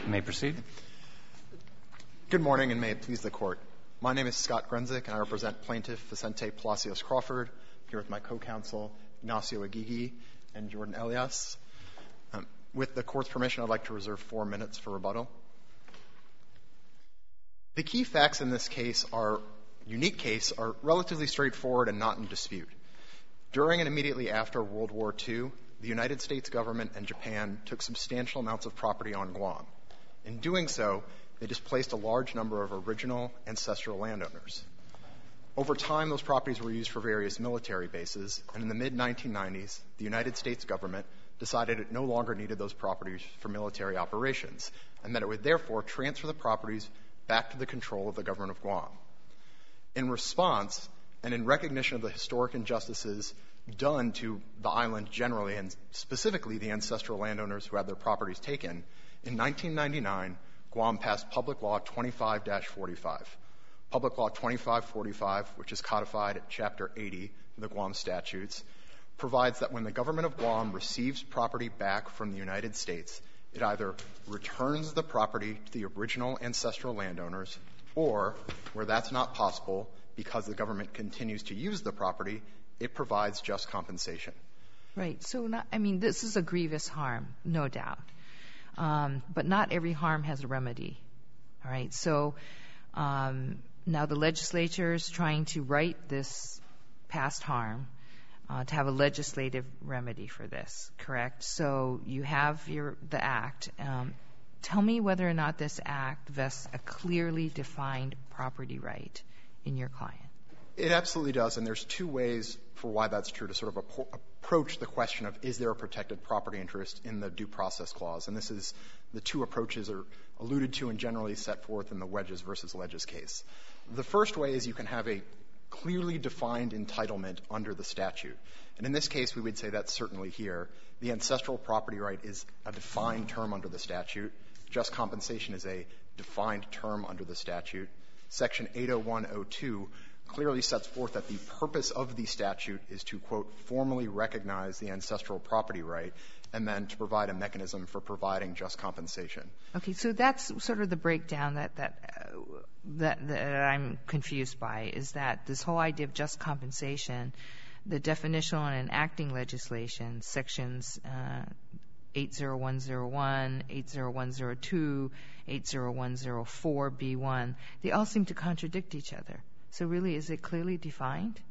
You may proceed. Good morning, and may it please the Court. My name is Scott Grenzick, and I represent Plaintiff Vicente Palacios Crawford. I'm here with my co-counsel, Ignacio Aguigui and Jordan Elias. With the Court's permission, I'd like to reserve 4 minutes for rebuttal. The key facts in this unique case, are relatively straightforward and not in dispute. During and immediately after World War II, the United States government and Japan took substantial amounts of property on Guam. In doing so, they displaced a large number of original ancestral landowners. Over time, those properties were used for various military bases, and in the mid-1990s, the United States government decided it no longer needed those properties for military operations, and that it would therefore transfer the properties back to the control of the government of Guam. In response, and in recognition of the historic injustices done to the island generally, and specifically the ancestral landowners who had their properties taken, in 1999, Guam passed Public Law 25-45. Public Law 2545, which is codified at Chapter 80 of the Guam Statutes, provides that when the government of Guam receives property back from the United States, it either returns the property to the original ancestral landowners, or, where that's not possible because the government continues to use the property, it provides just compensation. Right. So, this is a grievous harm, no doubt. But not every harm has a remedy. All right. So now the legislature is trying to right this past harm, to have a legislative remedy for this, correct? So you have the act. Tell me whether or not this act vests a clearly defined property right in your client. It absolutely does, and there's 2 ways for why that's true to sort of approach the question of is there a protected property interest in the due process clause. And this is the 2 approaches are alluded to and generally set forth in the Wedges versus Ledges case. The first way is you can have a clearly defined entitlement under the statute. And in this case, we would say that's certainly here. The ancestral property right is a defined term under the statute. Just compensation is a defined term under the statute. Section 80102 clearly sets forth that the purpose of the statute is to, quote, formally recognize the ancestral property right and then to provide a mechanism for providing just compensation. Okay, so that's sort of the breakdown that I'm confused by, is that this whole idea of just compensation, the definitional and enacting legislation, sections 80101, 80102, 80104B1, they all seem to contradict each other. So really, is it clearly defined?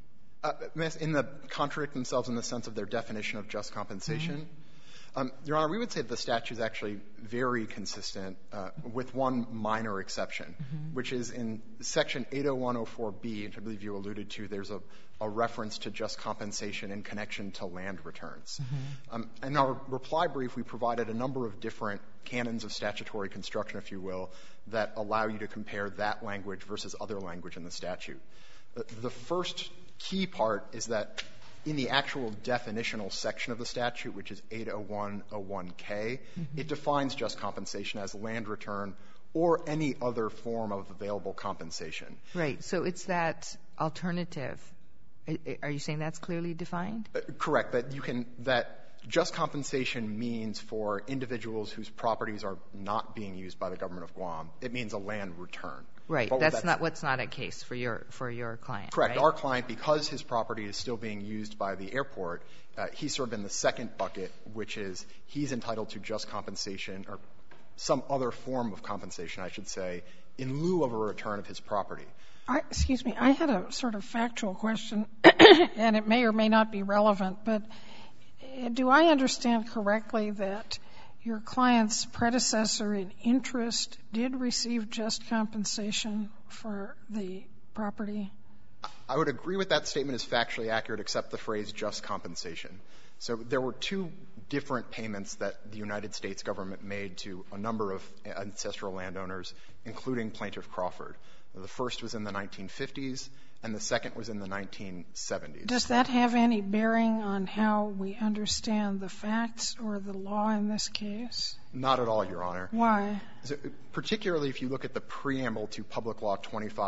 Contradict themselves in the sense of their definition of just compensation. Your Honor, we would say the statute is actually very consistent with one minor exception, which is in Section 80104B, which I believe you alluded to, there's a reference to just compensation in connection to land returns. In our reply brief, we provided a number of different canons of statutory construction, if you will, that allow you to compare that language versus other language in the statute. The first key part is that in the actual definitional section of the statute, which is 80101K, it defines just compensation as land return or any other form of available compensation. Right. So it's that alternative. Are you saying that's clearly defined? Correct. That just compensation means for individuals whose properties are not being used by the government of Guam, it means a land return. Right. That's not what's not a case for your client. Correct. Right? Our client, because his property is still being used by the airport, he's sort of in the second bucket, which is he's entitled to just compensation or some other form of compensation, I should say, in lieu of a return of his property. Excuse me. I had a sort of factual question, and it may or may not be relevant, but do I understand correctly that your client's predecessor in interest did receive just compensation for the property? I would agree with that statement is factually accurate, except the phrase just compensation. So there were 2 different payments that the United States government made to a number of ancestral landowners, including Plaintiff Crawford. The first was in the 1950s, and the second was in the 1970s. Does that have any bearing on how we understand the facts or the law in this case? Not at all, Your Honor. Why? Particularly if you look at the preamble to Public Law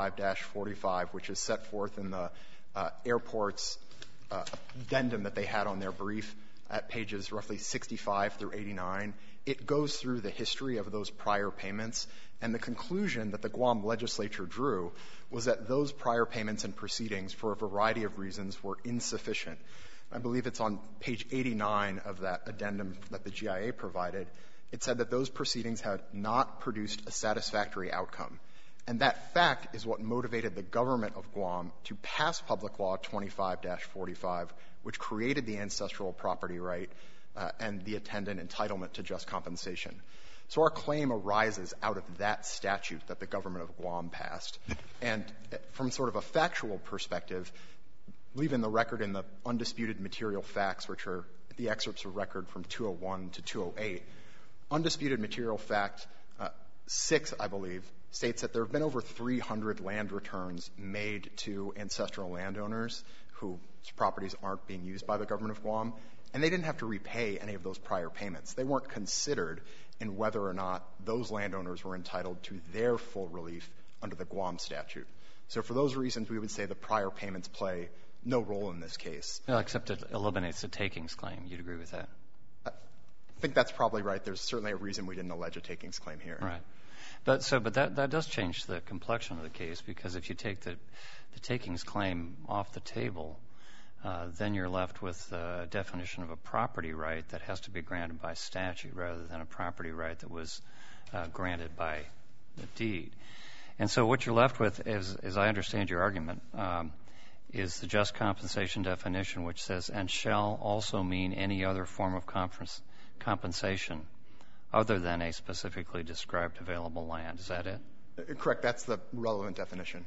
25-45, which is set forth in the airport's addendum that they had on their brief at pages roughly 65 through 89, it goes through the history of those prior payments, and the conclusion that the Guam legislature drew was that those prior payments and proceedings, for a variety of reasons, were insufficient. I believe it's on page 89 of that addendum that the GIA provided. It said that those proceedings had not produced a satisfactory outcome. And that fact is what motivated the government of Guam to pass Public Law 25-45, which created the ancestral property right and the attendant entitlement to just compensation. So our claim arises out of that statute that the government of Guam passed. And from sort of a factual perspective, leaving the record in the undisputed material facts, which are the excerpts of record from 201 to 208, undisputed material fact 6, I believe, states that there have been over 300 land returns made to ancestral landowners whose properties aren't being used by the government of Guam, and they didn't have to repay any of those prior payments. They weren't considered in whether or not those landowners were entitled to their full relief under the Guam statute. So for those reasons, we would say the prior payments play no role in this case. Well, except it eliminates the takings claim. You'd agree with that? I think that's probably right. There's certainly a reason we didn't allege a takings claim here. Right. But that does change the complexion of the case, because if you take the takings claim off the table, then you're left with a definition of a property right that has to be granted by statute rather than a property right that was granted by the deed. And so what you're left with, as I understand your argument, is the just compensation definition, which says, and shall also mean any other form of compensation other than a specifically described available land. Is that it? Correct. That's the relevant definition.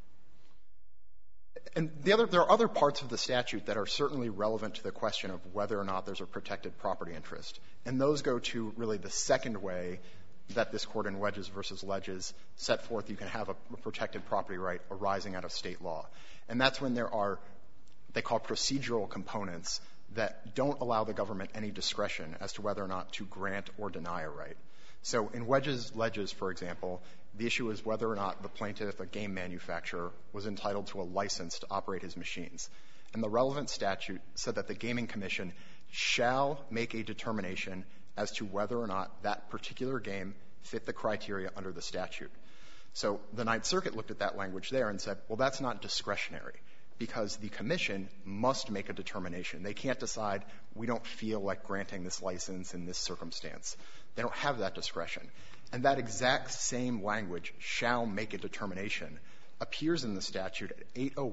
And there are other parts of the statute that are certainly relevant to the question of whether or not there's a protected property interest. And those go to really the second way that this Court in Wedges v. Ledges set forth you can have a protected property right arising out of state law. And that's when there are, they call procedural components that don't allow the government any discretion as to whether or not to grant or deny a right. So in Wedges Ledges, for example, the issue is whether or not the plaintiff, a game manufacturer, was entitled to a license to operate his machines. And the relevant statute said that the Gaming Commission shall make a determination as to whether or not that particular game fit the criteria under the statute. So the Ninth Circuit looked at that language there and said, well, that's not discretionary, because the commission must make a determination. They can't decide, we don't feel like granting this license in this circumstance. They don't have that discretion. And that exact same language, shall make a determination, appears in the statute at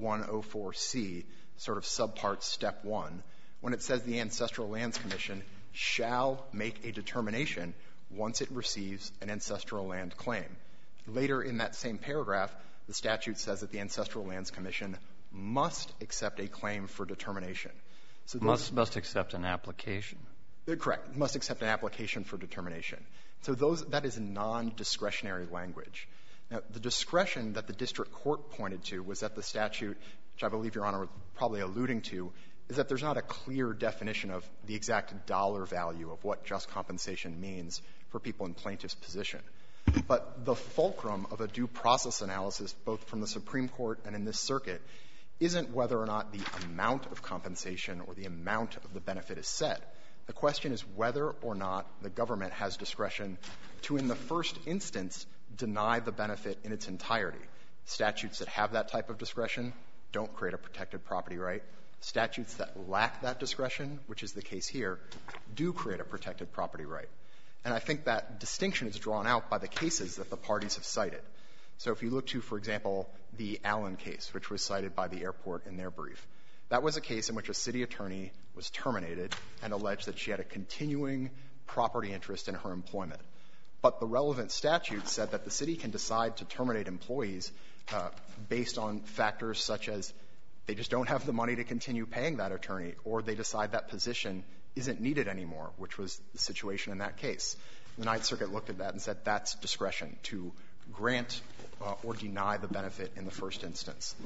80104C, sort of subpart step 1, when it says the Ancestral Lands Commission shall make a determination once it receives an ancestral land claim. Later in that same paragraph, the statute says that the Ancestral Lands Commission must accept a claim for determination. So must accept an application. Correct. Must accept an application for determination. So that is non-discretionary language. Now, the discretion that the district court pointed to was that the statute, which I believe Your Honor was probably alluding to, is that there's not a clear definition of the exact dollar value of what just compensation means for people in plaintiff's position. But the fulcrum of a due process analysis, both from the Supreme Court and in this circuit, isn't whether or not the amount of compensation or the amount of the benefit is set. The question is whether or not the government has discretion to, in the first instance, deny the benefit in its entirety. Statutes that have that type of discretion don't create a protected property right. Statutes that lack that discretion, which is the case here, do create a protected property right. And I think that distinction is drawn out by the cases that the parties have cited. So if you look to, for example, the Allen case, which was cited by the airport in their brief, that was a case in which a city attorney was terminated and alleged that she had a continuing property interest in her employment. But the relevant statute said that the city can decide to terminate employees based on factors such as they just don't have the money to continue paying that attorney, or they decide that position isn't needed anymore, which was the situation in that case. The Ninth Circuit looked at that and said that's discretion to grant or deny the benefit in the first instance.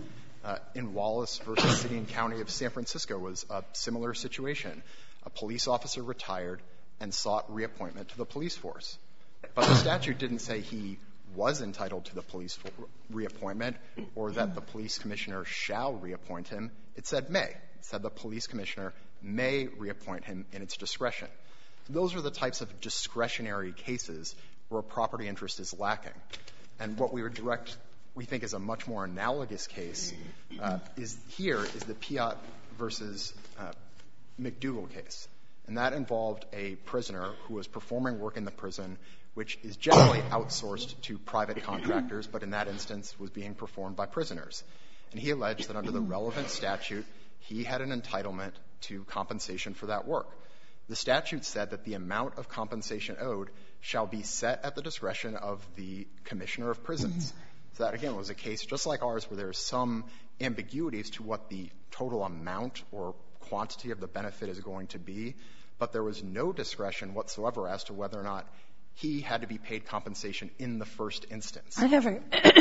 In Wallace v. City and County of San Francisco was a similar situation. A police officer retired and sought reappointment to the police force. But the statute didn't say he was entitled to the police reappointment or that the police commissioner shall reappoint him. It said may. It said the police commissioner may reappoint him in its discretion. those are the types of discretionary cases where a property interest is lacking. And what we think is a much more analogous case is the Piatt versus McDougall case. And that involved a prisoner who was performing work in the prison, which is generally outsourced to private contractors, but in that instance was being performed by prisoners. And he alleged that under the relevant statute, he had an entitlement to compensation for that work. The statute said that the amount of compensation owed shall be set at the discretion of the commissioner of prisons. So that, again, was a case just like ours where there's some ambiguities to what the total amount or quantity of the benefit is going to be, but there was no discretion whatsoever as to whether or not he had to be paid compensation in the first instance. I have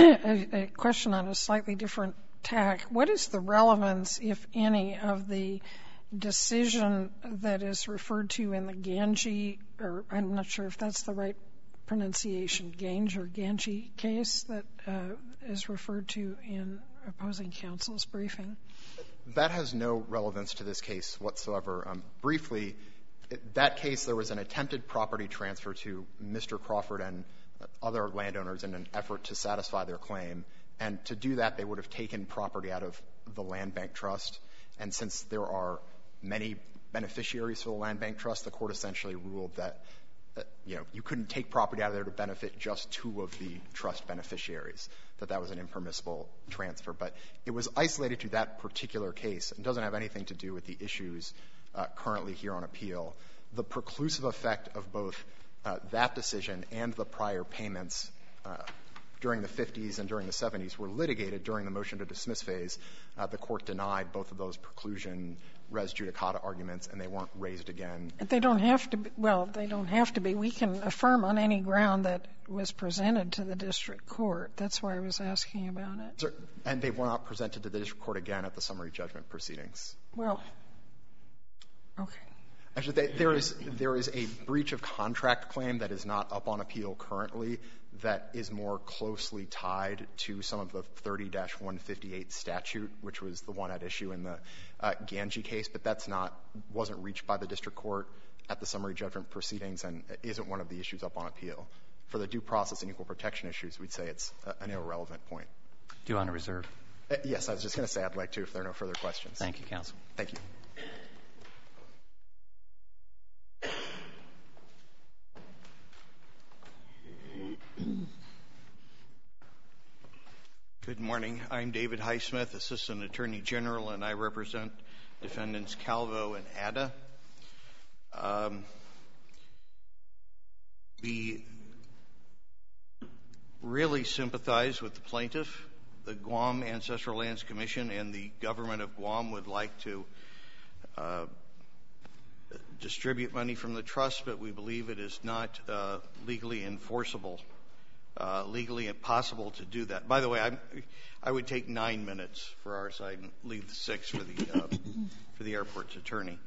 a question on a slightly different tack. What is the relevance, if any, of the decision that is referred to in the Ganji, or I'm not sure if that's the right pronunciation, Gange or Ganji case that is referred to in opposing counsel's briefing? That has no relevance to this case whatsoever. Briefly, that case, there was an attempted property transfer to Mr. Crawford and other landowners in an effort to satisfy their claim. And to do that, they would have taken property out of the Land Bank Trust. And since there are many beneficiaries for the Land Bank Trust, the court essentially ruled that you couldn't take property out of there to benefit just two of the trust beneficiaries, that was an impermissible transfer. But it was isolated to that particular case and doesn't have anything to do with the issues currently here on appeal. The preclusive effect of both that decision and the prior payments during the 50s and during the 70s were litigated during the motion to dismiss phase. The court denied both of those preclusion res judicata arguments, and they weren't raised again. They don't have to be. Well, they don't have to be. We can affirm on any ground that was presented to the district court. That's why I was asking about it. And they were not presented to the district court again at the summary judgment proceedings. Well, okay. Actually, there is a breach of contract claim that is not up on appeal currently that is more closely tied to some of the 30-158 statute, which was the one at issue in the Ganji case, but wasn't reached by the district court at the summary judgment proceedings and isn't one of the issues up on appeal. For the due process and equal protection issues, we'd say it's an irrelevant point. Do you want to reserve? Yes, I was just going to say I'd like to if there are no further questions. Thank you, counsel. Thank you. Good morning. I'm David Highsmith, Assistant Attorney General, and I represent defendants Calvo and Ada. We really sympathize with the plaintiff. The Guam Ancestral Lands Commission and the government of Guam would like to distribute money from the trust, but we believe it is not legally enforceable, legally impossible to do that. By the way, I would take 9 minutes for our side and leave 6 for the airport's attorney.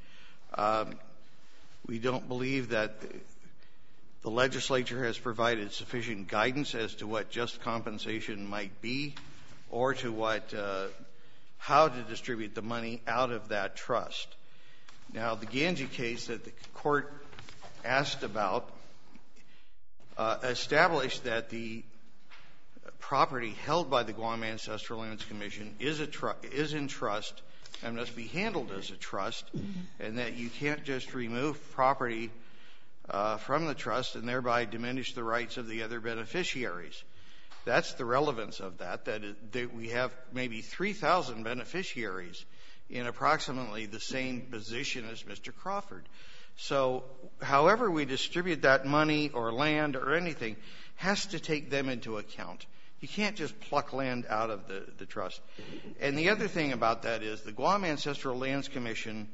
We don't believe that the legislature has provided sufficient guidance as to what just compensation might be or to how to distribute the money out of that trust. Now, the Ganji case that the court asked about established that the property held by the Guam Ancestral Lands Commission is in trust and must be handled as a trust, and that you can't just remove property from the trust and thereby diminish the rights of the other beneficiaries. That's the relevance of that we have maybe 3,000 beneficiaries in approximately the same position as Mr. Crawford. So however we distribute that money or land or anything has to take them into account. You can't just pluck land out of the trust. And the other thing about that is the Guam Ancestral Lands Commission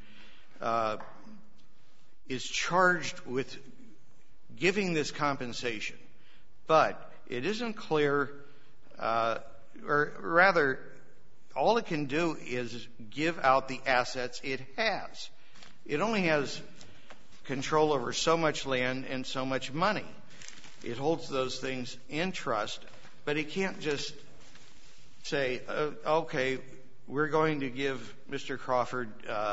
is charged with giving this compensation, but it isn't clear, or rather, all it can do is give out the assets it has. It only has control over so much land and so much money. It holds those things in trust, but it can't just say, okay, we're going to give Mr. Crawford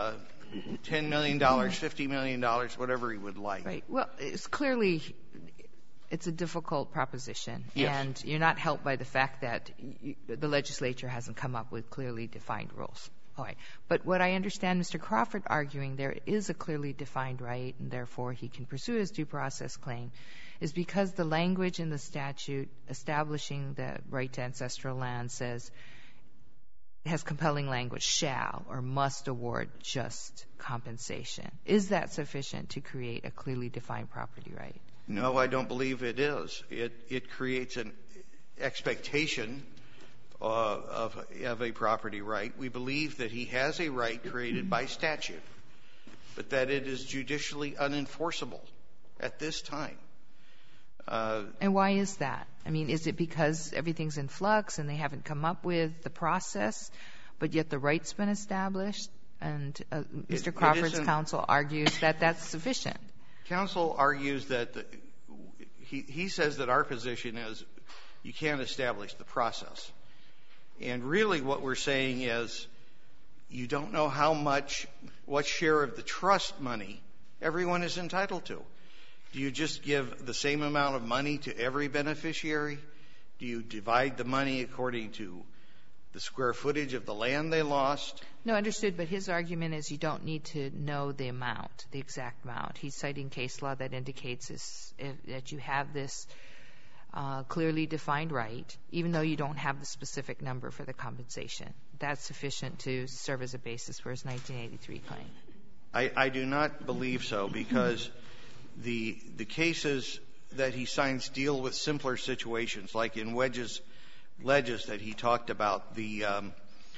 $10 million, $50 million, whatever he would like. Right. Well, it's clearly it's a difficult proposition. Yes. And you're not helped by the fact that the legislature hasn't come up with clearly defined rules. All right. But what I understand Mr. Crawford arguing there is a clearly defined right, and therefore he can pursue his due process claim, is because the language in the statute establishing the right to ancestral land says, has compelling language, shall or must award just compensation. Is that sufficient to create a clearly defined property right? No, I don't believe it is. It creates an expectation of a property right. We believe that he has a right created by statute, but that it is judicially unenforceable at this time. And why is that? I mean, is it because everything's in flux and they haven't come up with the process, but yet the right's been established? And Mr. Crawford's counsel argues that that's sufficient. Counsel argues that he says that our position is you can't establish the process. And really what we're saying is you don't know how much, what share of the trust money everyone is entitled to. Do you just give the same amount of money to every beneficiary? Do you divide the money according to the square footage of the land they lost? No, understood. But his argument is you don't need to know the amount, the exact amount. He's citing case law that indicates that you have this clearly defined right, even though you don't have the specific number for the compensation. That's sufficient to serve as a basis for his 1983 claim. I do not believe so, because the cases that he signs deal with simpler situations, like in Ledges that he talked about. It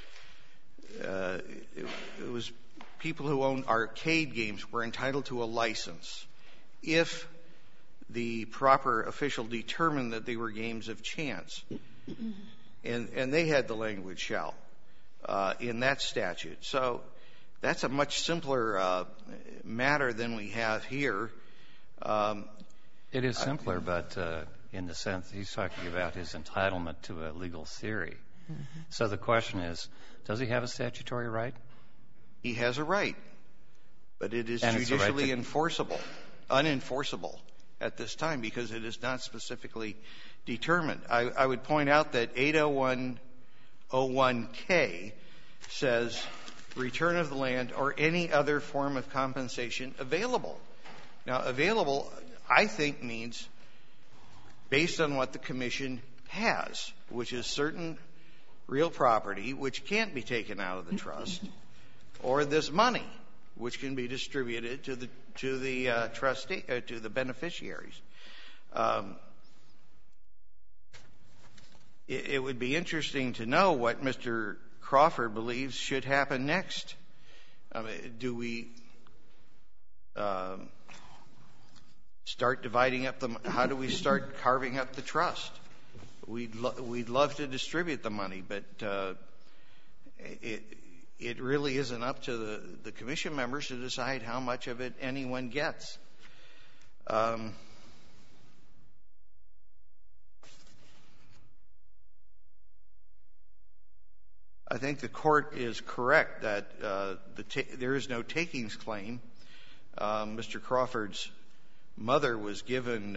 was people who owned arcade games were entitled to a license if the proper official determined that they were games of chance. And they had the language shall in that statute. So that's a much simpler matter than we have here. It is simpler, but in the sense he's talking about his entitlement to a legal theory. Mm-hmm. So the question is, does he have a statutory right? He has a right, but it is judicially unenforceable at this time because it is not specifically determined. I would point out that 801.01K says return of the land or any other form of compensation available. Now, available, I think, means based on what the commission has, which is certain real property which can't be taken out of the trust, or this money which can be distributed to the trustee to the beneficiaries. It would be interesting to know what Mr. Crawford believes should happen next. Do we start dividing up how do we start carving up the trust? We'd love to distribute the money, but it really isn't up to the commission members to decide how much of it anyone gets. I think the court is correct that there is no takings claim. Mr. Crawford's mother was given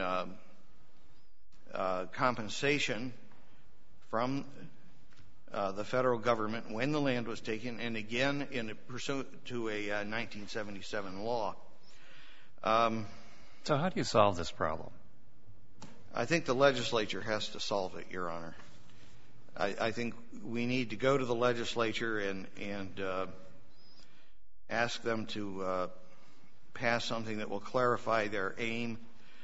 compensation from the federal government when the land was taken, and again in pursuant to a 1977 law. So how do you solve this problem? I think the legislature has to solve it, Your Honor. I think we need to go to the legislature and ask them to pass something that will clarify their aim.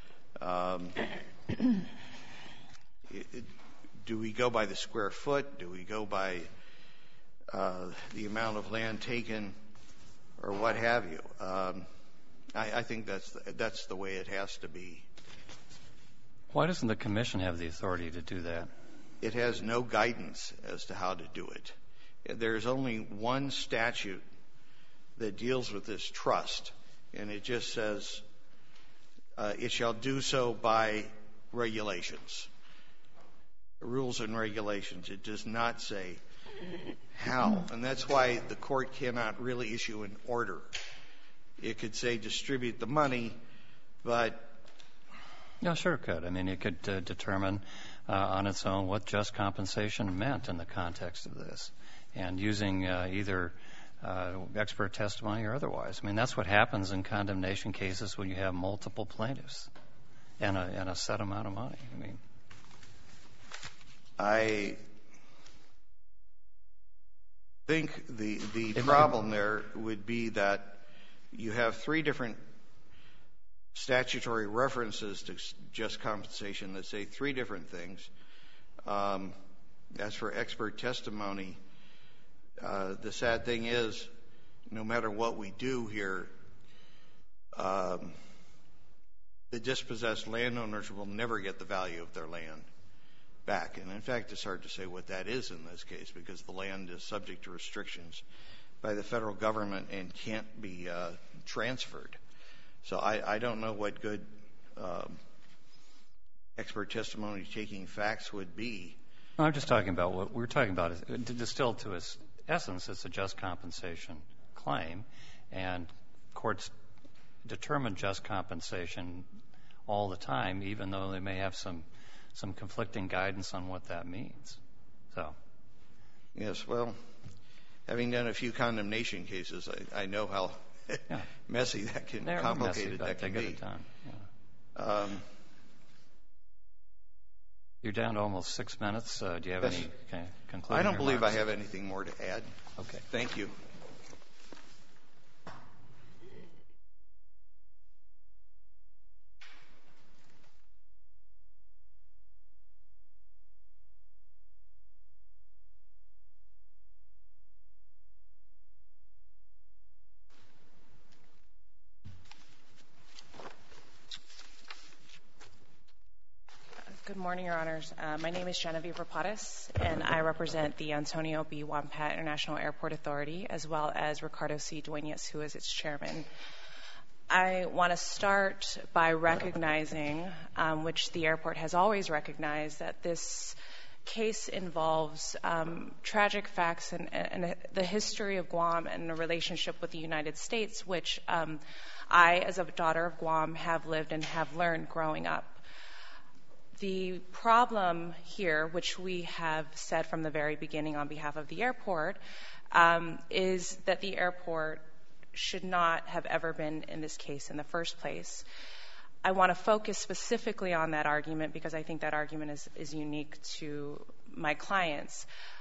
Do we go by the square foot? Do we go by the amount of land taken, or what have you? I think that's the way it has to be. Why doesn't the commission have the authority to do that? It has no guidance as to how to do it. There's only one statute that deals with this trust, and it just says it shall do so by regulations, rules and regulations. It does not say how. And that's why the court cannot really issue an order. It could say distribute the money, but... Yeah, sure it could. I mean, it could determine on its own what just compensation meant in the context of this, and using either expert testimony or otherwise. I mean, that's what happens in condemnation cases when you have multiple plaintiffs and a set amount of money. I mean, I think the problem there would be that you have three different statutory references to just compensation that say three different things. As for expert testimony, the sad thing is, no matter what we do here, the dispossessed landowners will never get the value of their land back. And in fact, it's hard to say what that is in this case, because the land is subject to restrictions by the federal government and can't be transferred. So I don't know what good expert testimony taking facts would be. I'm just talking about what we're talking about. Distilled to its essence, it's a just compensation claim, and courts determine just compensation all the time, even though they may have some conflicting guidance on what that means. So, yes, well, having done a few condemnation cases, I know how messy that can, complicated that can be. Yeah. You're down to almost 6 minutes. Do you have any concluding I don't believe remarks? I have anything more to add. Okay. Thank you. Good morning, Your Honors. My name is Genevieve Rapadas, and I represent the Antonio B. Wampat International Airport Authority, as well as Ricardo C. Duenas, who is its chairman. I want to start by recognizing, which the airport has always recognized, that this case involves tragic facts and the history of Guam and the relationship with the United States, which I, as a daughter of Guam, have lived and have learned growing up. The problem here, which we have said from the very beginning on behalf of the airport, is that the airport should not have ever been in this case in the first place. I want to focus specifically on that argument because I think that argument is unique to my clients.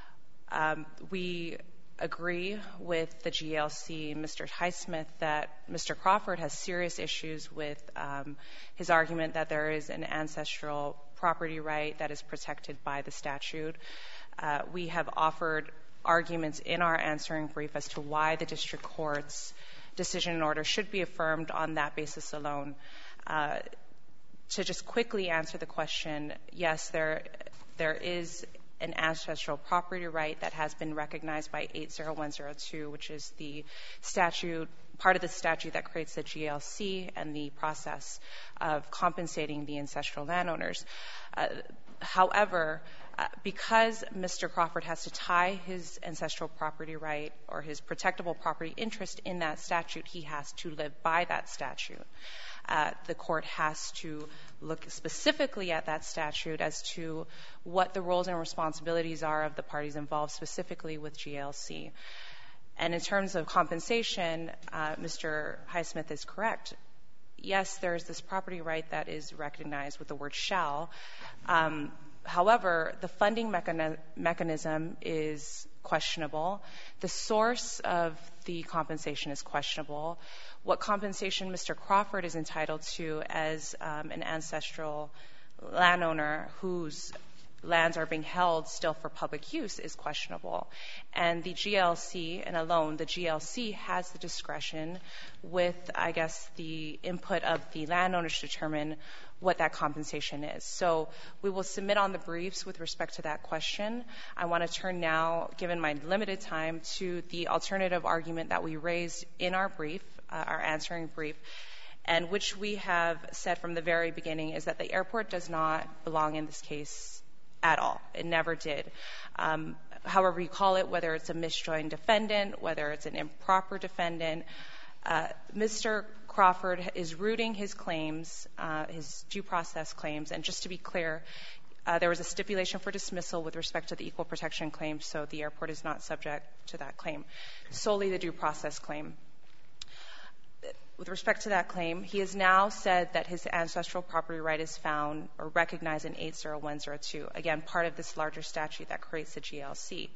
We agree with the GLC, Mr. Highsmith, that Mr. Crawford has serious issues with his argument that there is an ancestral property right that is protected by the statute. We have offered arguments in our answering brief as to why the district court's decision and order should be affirmed on that basis alone. To just quickly answer the question, yes, there is an ancestral property right that has been recognized by 80102, which is the statute, part of the statute that creates the GLC and the process of compensating the ancestral landowners. However, because Mr. Crawford has to tie his ancestral property right or his protectable property interest in that statute, he has to live by that statute. The court has to look specifically at that statute as to what the roles and responsibilities are of the parties involved, specifically with GLC. And in terms of compensation, Mr. Highsmith is correct. Yes, there is this property right that is recognized with the word shall. However, the funding mechanism is questionable. The source of the compensation is questionable. What compensation Mr. Crawford is entitled to as an ancestral landowner whose lands are being held still for public use is questionable. And the GLC, and alone, the GLC has the discretion with, I guess, the input of the landowners to determine what that compensation is. So we will submit on the briefs with respect to that question. I want to turn now, given my limited time, to the alternative argument that we raised in our brief, our answering brief, and which we have said from the very beginning is that the airport does not belong in this case at all. It never did. however you call it, whether it's a misjoined defendant, whether it's an improper defendant, Mr. Crawford is rooting his claims, his due process claims. And just to be clear, there was a stipulation for dismissal with respect to the equal protection claim, so the airport is not subject to that claim, solely the due process claim. With respect to that claim, he has now said that his ancestral property right is found or recognized in 80102, again, part of this larger statute that creates the GLC.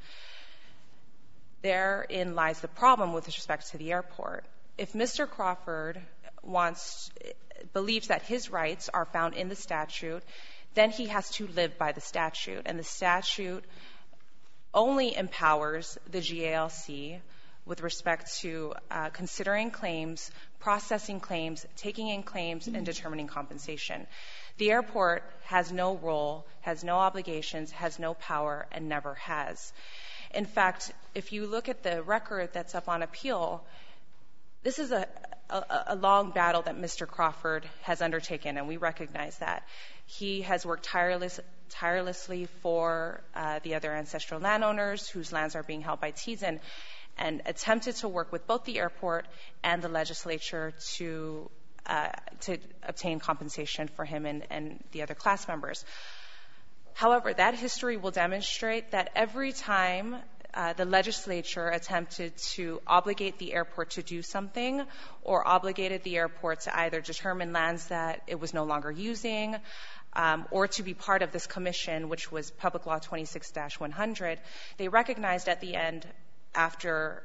Therein lies the problem with respect to the airport. If Mr. Crawford believes that his rights are found in the statute, then he has to live by the statute. And the statute only empowers the GALC with respect to considering claims, processing claims, taking in claims, and determining compensation. The airport has no role, has no obligations, has no power, and never has. In fact, if you look at the record that's up on appeal, this is a long battle that Mr. Crawford has undertaken, and we recognize that. He has worked tirelessly for the other ancestral landowners whose lands are being held by Tizen, and attempted to work with both the airport and the legislature to obtain compensation for him and the other class members. However, that history will demonstrate that every time the legislature attempted to obligate the airport to do something or obligated the airport to either determine lands that it was no longer using or to be part of this commission, which was Public Law 26-100, they recognized at the end, after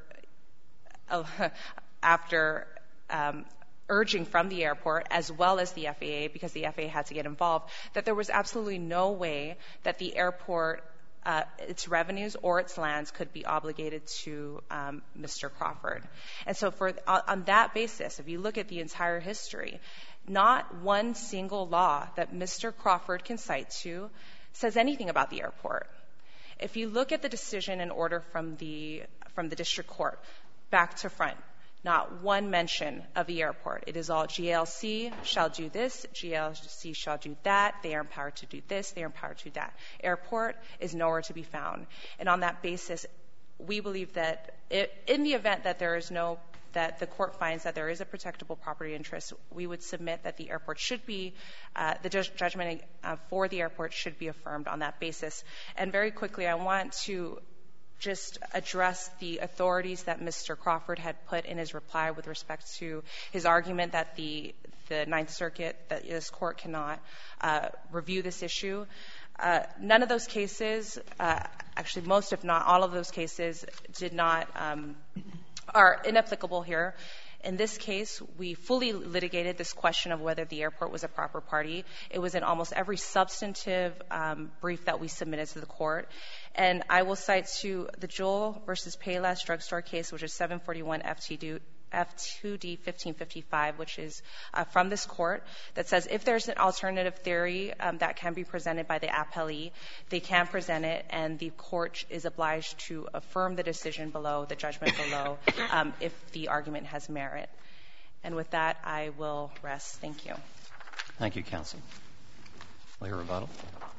urging from the airport as well as the FAA, because the FAA had to get involved, that there was absolutely no way that the airport, its revenues or its lands could be obligated to Mr. Crawford. And so on that basis, if you look at the entire history, not one single law that Mr. Crawford can cite to says anything about the airport. If you look at the decision and order from the district court, back to front, not one mention of the airport. It is all GLC shall do this, GLC shall do that, they are empowered to do this, they are empowered to do that. Airport is nowhere to be found. And on that basis, we believe that in the event that that the court finds that there is a protectable property interest, we would submit that the airport should be, the judgment for the airport should be affirmed on that basis. And very quickly, I want to just address the authorities that Mr. Crawford had put in his reply with respect to his argument that the Ninth Circuit, that this court cannot review this issue. None of those cases, actually most if not all of those cases, are inapplicable here. In this case, we fully litigated this question of whether the airport was a proper party. It was in almost every substantive brief that we submitted to the court. And I will cite to the Joel versus Payless drugstore case, which is 741 F2D 1555, which is from this court, that says if there's an alternative theory that can be presented by the appellee, they can present it, and the court is obliged to affirm the decision below, the judgment below, if the argument has merit. And with that, I will rest. Thank you. Thank you, counsel. Will you rebuttal?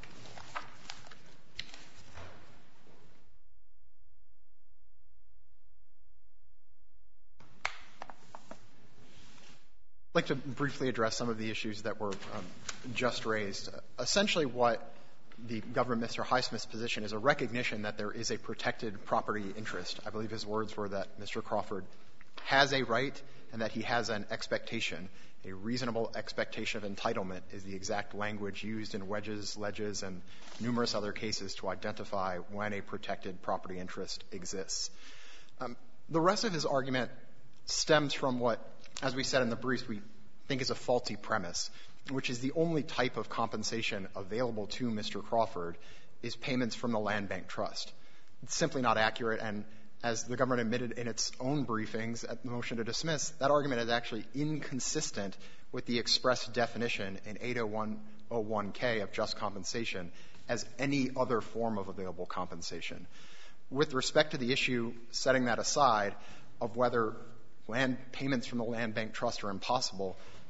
I'd like to briefly address some of the issues that were just raised. Essentially what the government, Mr. Highsmith's position, is a recognition that there is a protected property interest. I believe his words were that Mr. Crawford has a right and that he has an expectation. A reasonable expectation of entitlement is the exact language used in Wedges, Ledges, and numerous other cases to identify when a protected property interest exists. The rest of his argument stems from what, as we said in the briefs, we think is a faulty premise, which is the only type of compensation available to Mr. Crawford is payments from the Land Bank Trust. It's simply not accurate, and as the government admitted in its own briefings at the motion to dismiss, that argument is actually inconsistent with the express definition in 801.01K of just compensation as any other form of available compensation. With respect to the issue, setting that aside, of whether land payments from the Land Bank Trust are impossible,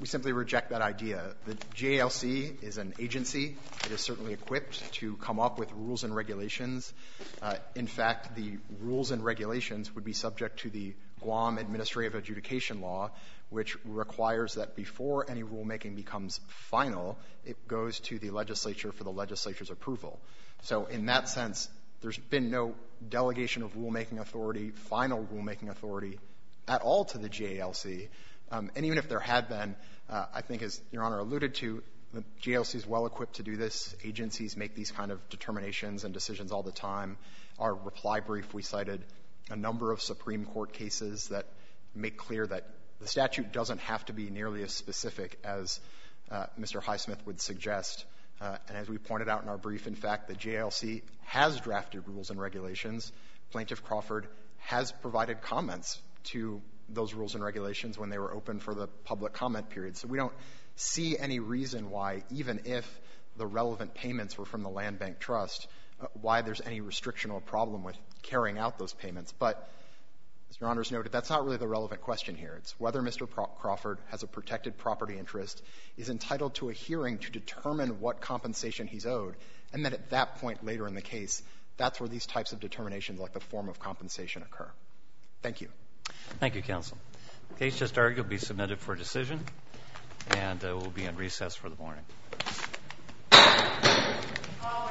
We simply reject that idea. The JALC is an agency. It is certainly equipped to come up with rules and regulations. In fact, the rules and regulations would be subject to the Guam Administrative Adjudication Law, which requires that before any rulemaking becomes final, it goes to the legislature for the legislature's approval. So in that sense, there's been no delegation of rulemaking authority, final rulemaking authority at all to the JALC. And even if there had been, I think as Your Honor alluded to, the JALC is well equipped to do this. Agencies make these kind of determinations and decisions all the time. Our reply brief, we cited a number of Supreme Court cases that make clear that the statute doesn't have to be nearly as specific as Mr. Highsmith would suggest. And as we pointed out in our brief, in fact, the JALC has drafted rules and regulations. Plaintiff Crawford has provided comments to those rules and regulations when they were open for the public comment period. So we don't see any reason why, even if the relevant payments were from the Land Bank Trust, why there's any restriction or problem with carrying out those payments. But as Your Honor's noted, that's not really the relevant question here. It's whether Mr. Crawford has a protected property interest, is entitled to a hearing to determine what compensation he's owed, and then at that point later in the case, that's where these types of determinations like the form of compensation occur. Thank you. Thank you, counsel. The case just argued will be submitted for decision, and will be in recess for the morning.